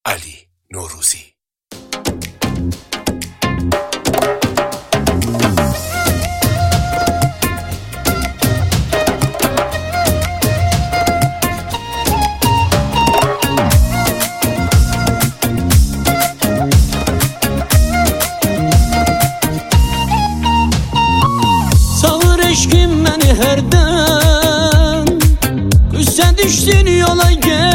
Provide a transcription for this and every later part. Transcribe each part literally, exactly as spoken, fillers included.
Ali Noruzi. Sağır eşkim beni herden, Küsse düştün yola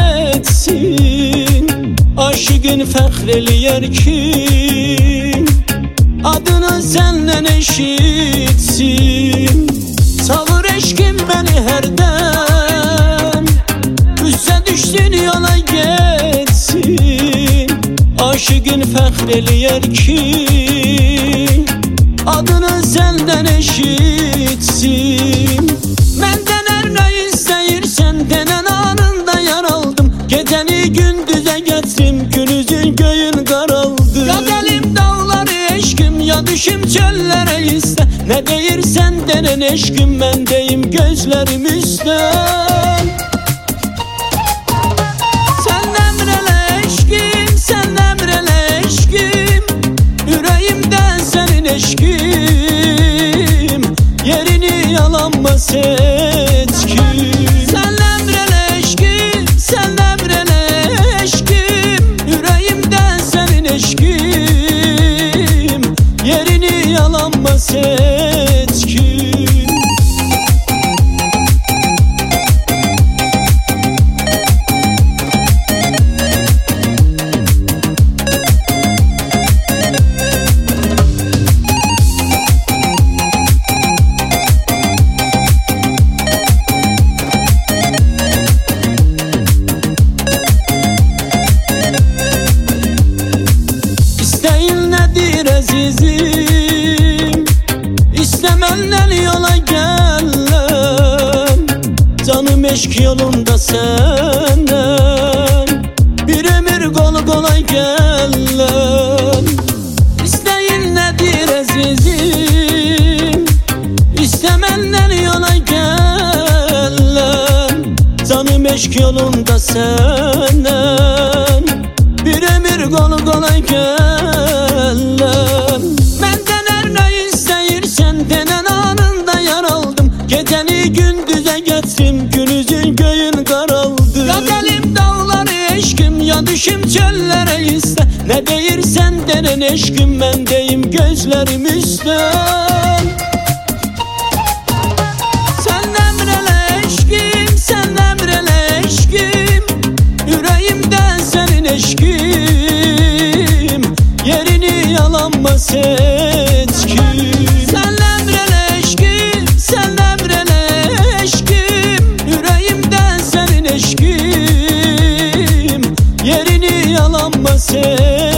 geçsin. Aşıkın fəxr ki adını senden eşitsin. Sağır eşkim beni herden, Küsse düştün yola geçsin. Aşıkın fəxr ki adını senden eşitsin. Menden her ne isteyirsen denen anında yar aldım. Geceni gündüze getirim, günüzün göğün qaraldı. Ya delim dağları eşkim, ya düşüm çöllere iste. Ne deyirsen denen eşkim, ben deyim gözlerim üstte. Sen emrele eşkim, sen emrele eşkim, yüreğimden senin eşkim, yerini yalanma seçkim. Sen emrele eşkim, sen emrele eşkim, yüreğimden senin eşkim, yerini yalanma seçkim. Azizim, İstemenden yola gelen, canım eşk yolunda senden, bir ömür kol kola gelen. İsteyin nedir azizim, İstemenden yola gelen, canım eşk yolunda senden, bir ömür kol kola gelen. Menden her ne isteyirsen denen anında yar aldım. Geceni gündüze getirim, günüzün göğün qaraldı. Ya delim dağları eşkim, ya düşüm çöllere iste. Ne deyirsen denen eşkim, ben deyim gözlerim üstte. Sen emrele eşkim, sen emrele eşkim, yüreğimden senin eşkim, yerini yalanma seçkim. Sen emrele eşkim, sen emrele eşkim, yüreğimden senin eşkim, yerini yalanma seçkim.